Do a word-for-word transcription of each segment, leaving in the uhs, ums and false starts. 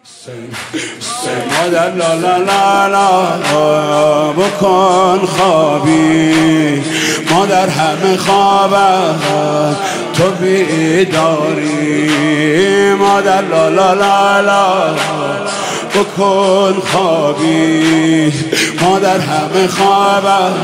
مادر لا لا لا لا بکن خوابی، مادر همه خوابم تو بیداری. مادر لا لا لا لا بکن خوابی، مادر همه خوابم.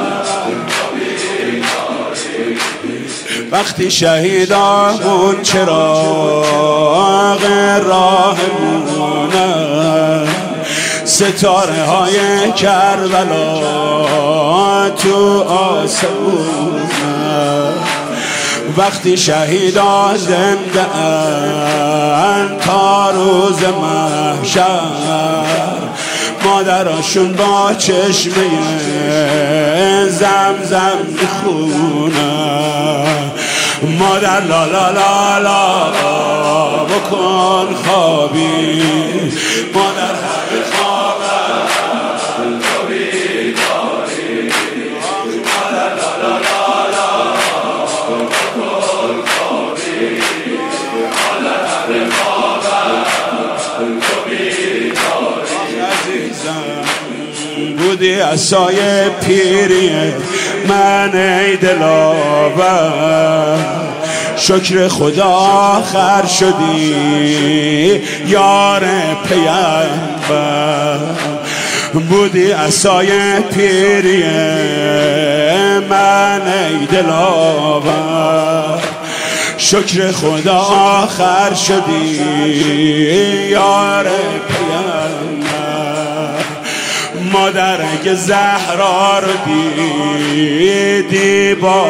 وقتی شهیدامون چراغ راهمونه، ستاره های کربلا تو آسمونه. وقتی شهیدان زنده ان تا روز محشر، مادراشون با چشمه زمزم میخونه. مادر لا لا لا لا بکن خوابی، مادر همه خوابم تو بیداری. مادر لا لا لا لا بکن خوابی، مادر همه خوابم تو بیداری. عزیزم بودی عصای پیری من ای دلاور، شکر خدا آخر شدی یار پیامبر. بودی عصای پیری من ای دلاور، شکر خدا آخر شدی یار پیامبر. مادر اگه زهرا رو دیدی با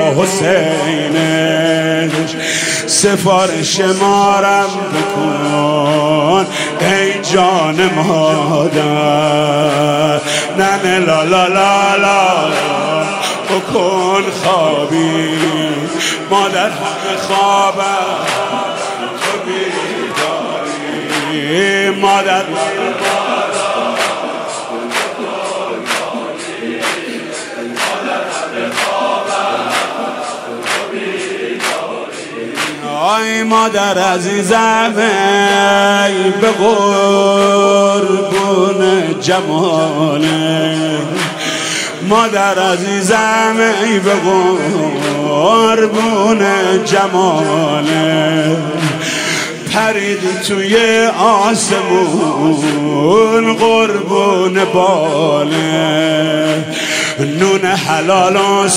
حسینش، سفارش مارم بکن ای جان مادر. ننه لا لا لا لا بکن خوابی، مادر همه خوابم تو بیداری. مادر آی مادر عزیزم ای به قربون جماله، مادر عزیزم ای به قربون جماله. پریدی توی آسمون قربون باله، نون حلال و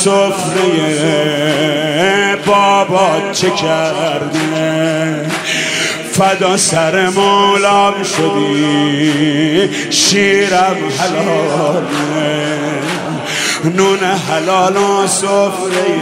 سفره بابا چه کرده. فدا سر مولام شدی شیرم حلاله، نون حلال و سفره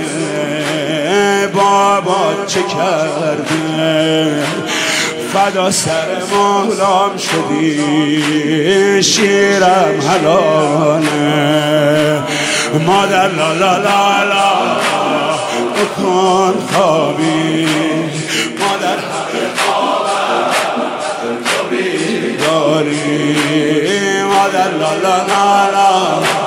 بابا چه کرده. فدا سر مولام شدی شیرم حلاله. مادر لا لا لا لا بکن خوابی، مادر همه خوابم تو بیداری. مادر لا لا لا لا